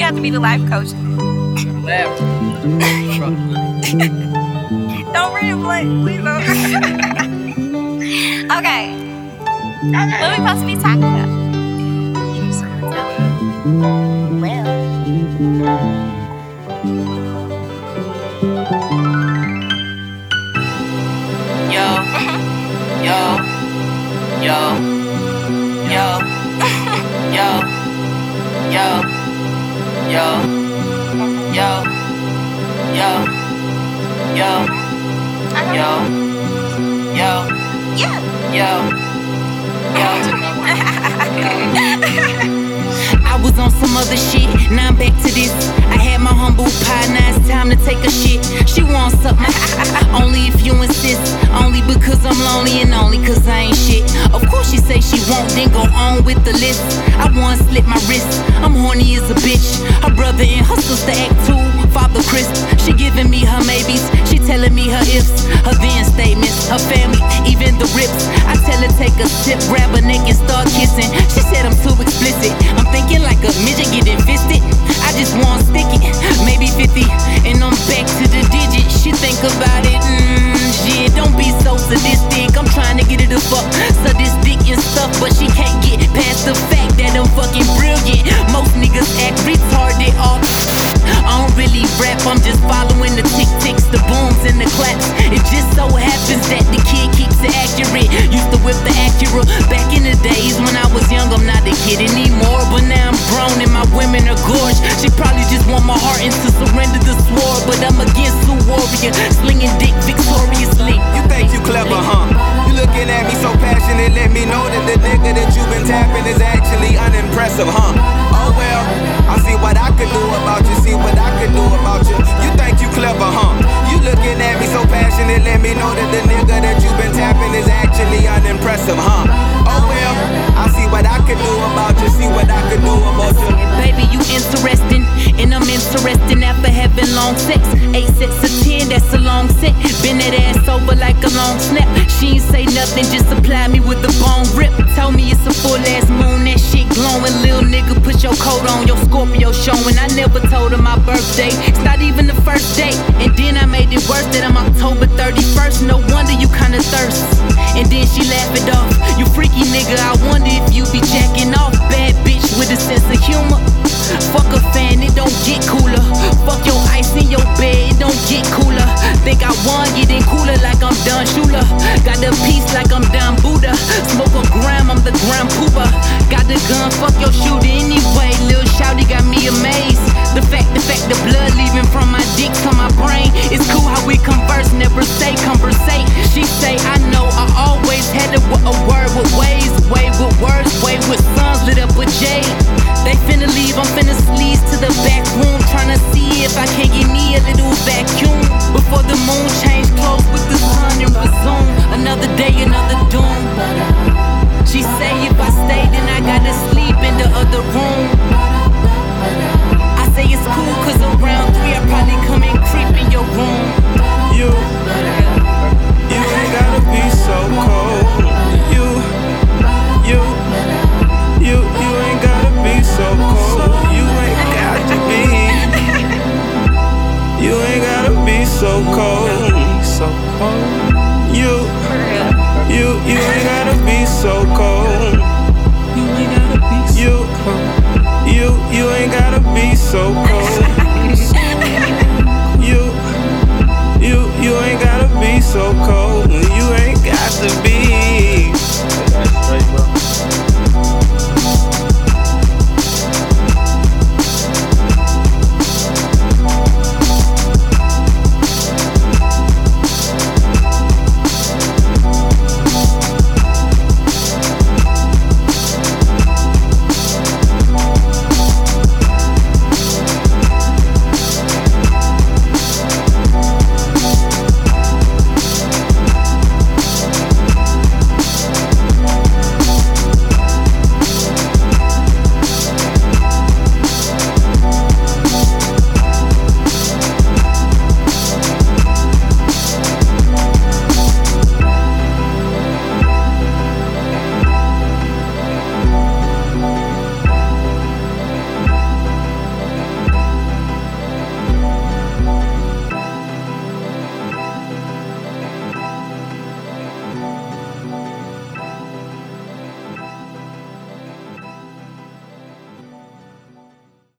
have to be the life coach. Don't read it, please don't. Okay. What are we supposed to be talking about? Well. Yo, yo, yo, yo, yo, yo, yo, yo, yo, yo, yo, yo, Yeah. yo, yo. I was on some other shit, now I'm back to this. I had my humble pie, now it's time to take a shit. She wants something, only if you insist. Only because I'm lonely and only cause I ain't shit. Of course she say she won't, then go on with the list. I once slit my wrist, I'm horny as a bitch. Her brother and her sister act too, Father Chris. She giving me her maybes, she telling me her ifs, her then statements, her family, even the rips. I tell her take a sip, grab her neck and start kissing. She said I'm too explicit, I'm thinking like a midget getting fisted. I just want stick it, maybe 50, and I'm back to the digits. She think about it, shit, don't be so sadistic. I'm trying to get her to fuck sadistic and stuff, but she can't get past the fact that I'm fucking brilliant. Most niggas act retarded all I don't really rap, I'm just following the tick-ticks, the booms and the claps. It just so happens that the kid keeps it accurate. Used to whip the Acura back in the days when I was young. I'm not a kid anymore, but now I'm grown and my women are gorgeous. She probably just want my heart and to surrender the sword, but I'm against Sue Warrior, slinging dick victoriously. You think you clever, huh? You looking at me so passionate, let me know that the nigga that you been tapping is actually unimpressive, huh? Oh well, I see what I could do about you, see what I could do about you. You think you clever, huh? You looking at me so passionate, let me know that the nigga that you been tapping is actually unimpressive, huh? Oh well, I see what I could do about you, see what I could do about you. Baby, you interesting, and I'm interesting after having long sex. 8 sets of 10, that's a long set. Bend that ass over like a long snap. She ain't say nothing, just supply me with the bone rip. Tell me it's a full ass moon, that shit glowing. Lil nigga, put your coat on, your Scorpio showing. I never told her my birthday, it's not even the first date. And then I made it worse that I'm October 31st. No wonder you kinda thirst. And then she laughed it off. You freaky nigga, I wonder if you be jacking off. Bad bitch with a sense of humor. Fuck a fan, it don't get cooler. Fuck your ice in your bed, it don't get cooler. Think I won, getting cooler like I'm Don Shula. Got the piece like I'm Don Buddha. Smoke a gram, I'm the gram pooper. Got the gun, fuck your shooter anyway. Lil Shouty got me amazed. The fact, the blood leaving from my dick to my brain. It's cool how we converse, never say conversate. She say I know, I always had a word with ways. Way with words, way with suns lit up with jade. They finna leave, I'm finna sleaze to the back room, tryna see if I can get me a little vacuum before the moon change clothes with the sun and resume. Another day, another doom. She say if I stay, then I gotta sleep in the other room. I say it's cool, cause around 3 I probably come and creep in your room. You ain't gotta be so cold. You ain't gotta be so cold. You ain't got to be. You ain't gotta be so cold. You ain't gotta be so cold. You ain't gotta be so cold. You ain't gotta be so cold.